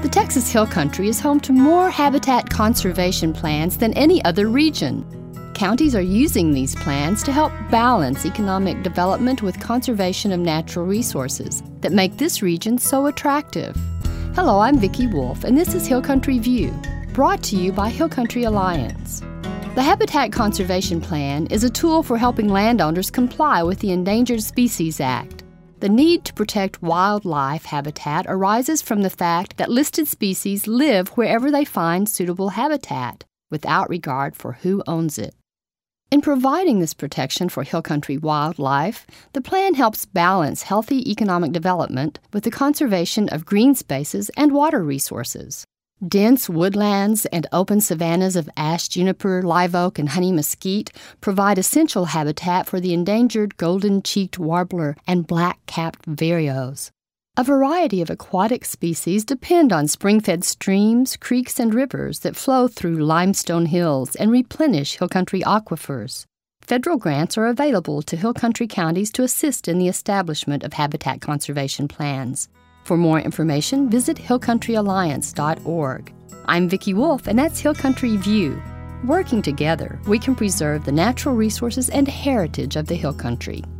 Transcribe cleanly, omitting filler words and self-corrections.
The Texas Hill Country is home to more habitat conservation plans than any other region. Counties are using these plans to help balance economic development with conservation of natural resources that make this region so attractive. Hello, I'm Vicki Wolf, and this is Hill Country View, brought to you by Hill Country Alliance. The Habitat Conservation Plan is a tool for helping landowners comply with the Endangered Species Act. The need to protect wildlife habitat arises from the fact that listed species live wherever they find suitable habitat, without regard for who owns it. In providing this protection for hill country wildlife, the plan helps balance healthy economic development with the conservation of green spaces and water resources. Dense woodlands and open savannas of ash juniper, live oak, and honey mesquite provide essential habitat for the endangered golden-cheeked warbler and black-capped vireos. A variety of aquatic species depend on spring-fed streams, creeks, and rivers that flow through limestone hills and replenish hill country aquifers. Federal grants are available to hill country counties to assist in the establishment of habitat conservation plans. For more information, visit hillcountryalliance.org. I'm Vicki Wolf, and that's Hill Country View. Working together, we can preserve the natural resources and heritage of the hill country.